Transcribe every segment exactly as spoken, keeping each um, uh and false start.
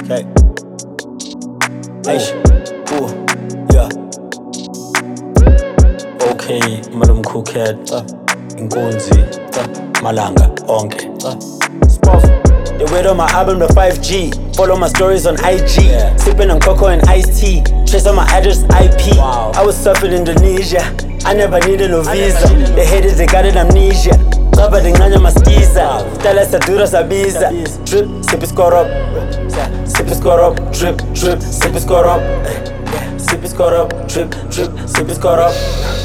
Okay. Eish. Ooh. Yeah. Okay, Madam Cookhead. Uh. Inkunzi. Uh. Malanga. Onke. Uh. Spoff. They wait on my album, the five G. Follow my stories on I G. Yeah. Sipping on cocoa and iced tea. Trace on my address, I P. Wow. I was surfing Indonesia. I never needed no visa. Needed they hated, they got it amnesia. Covered in Ganya Maskiza. Tell us Sadura Sabiza. Drip, sip it, score up. Sip it, score up. Drip, drip, sip it, score up. Sip it, score up. Drip, drip, sip it, score up.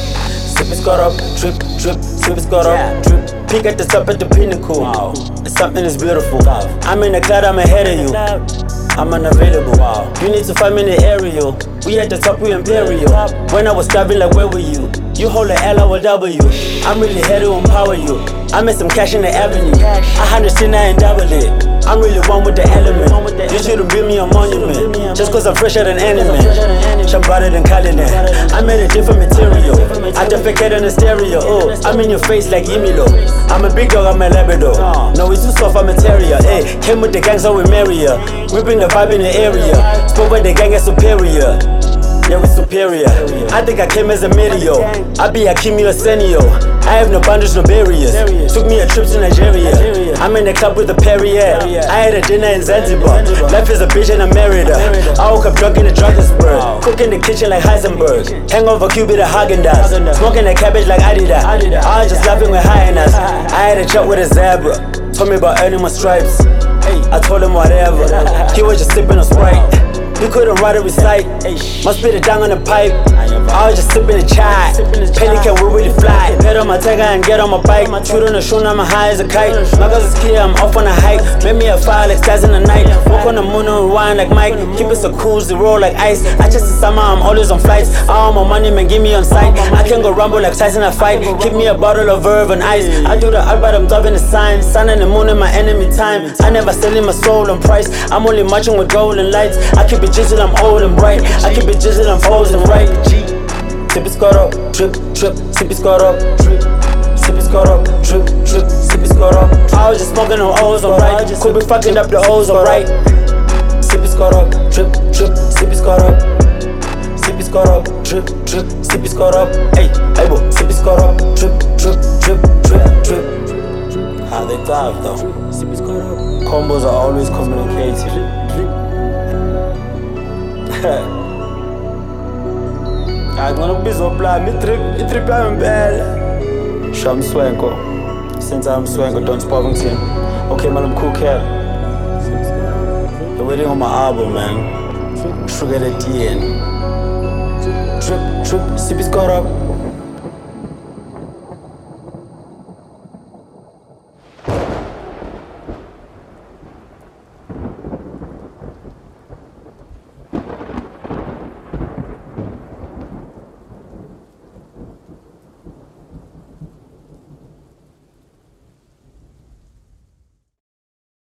Sip it, score up. Drip, drip, sip it, score up. Drip. Peak at the top at the pinnacle. Wow. Something is beautiful. Wow. I'm in the cloud, I'm ahead of you. I'm unavailable. Wow. You need to find me in the area. We at the top, we imperial. When I was starving, like where were you? You hold the L, I will W. I'm really here to empower you. I made some cash in the avenue. I hundred sin, I ain't double it. I'm really one with the element. You shouldn't build me a monument just cause I'm fresher than anime. Shambada than Kalina. I made a different material. I defecate on the stereo. Oh, I'm in your face like Yimilo. I'm a big dog, I'm a Labrador. No, it's too soft, I'm a terrier. Hey, came with the gang, so we marry her. We bring the vibe in the area. Spoke with the gang as superior. Yeah, we superior. I think I came as a meteor. I be Hakimi or Senio. I have no boundaries, no barriers. Took me a trip to Nigeria. I'm in the club with a Perrier. I had a dinner in Zanzibar. Life is a bitch and I married her. I woke up drunk in the Drakensberg. Cook in the kitchen like Heisenberg. Hangover Cupid at Häagen-Dazs. Smoking the cabbage like Adidas. I was just laughing with hyenas. I had a chat with a zebra. Told me about earning my stripes. I told him whatever. He was just sipping on Sprite. You couldn't write or recite. Must spit it down on the pipe. I was just sipping a chai. Penny can we really fly. Get on my tagger and get on my bike. Shoot on the shoe, now I'm high as a kite. My girls is clear, I'm off on a hike. Made me a fire like stars in the night. Walk on the moon and rewind like Mike. Keep it so cool, zero like ice. I just the summer, I'm always on flights. I want my money, man, give me on sight. I can go rumble like Tyson, I fight. Keep me a bottle of Verve and ice. I do the art, but I'm driving the sign. Sun and the moon in my enemy time. I never selling my soul on price. I'm only marching with golden lights. I keep it jizzle, I'm old and bright. I keep it jizzle, I'm frozen right. Sip it, score up, drip, drip, sip it, score up, drip. Sip it, score up, drip, drip, sip it, score up. I was just smoking on O's, alright. Could be fucking up the O's, alright. Sip it, score up, drip, drip, sip it, score up. Sip it, score up, drip, drip, sip it, score up. Hey, hey, bo, sip it, score up, drip, drip, drip, drip, drip. How they dive though. Sip it, score up. Combos are always communicating. I'm gonna be so blind, me trip, me trip I'm bad. Sham Swanko. Since I'm Swanko, don't spot him. Okay, man, I'm Cookhead. You're waiting on my album, man. Sugar the D N. Trip, trip, sip is caught up.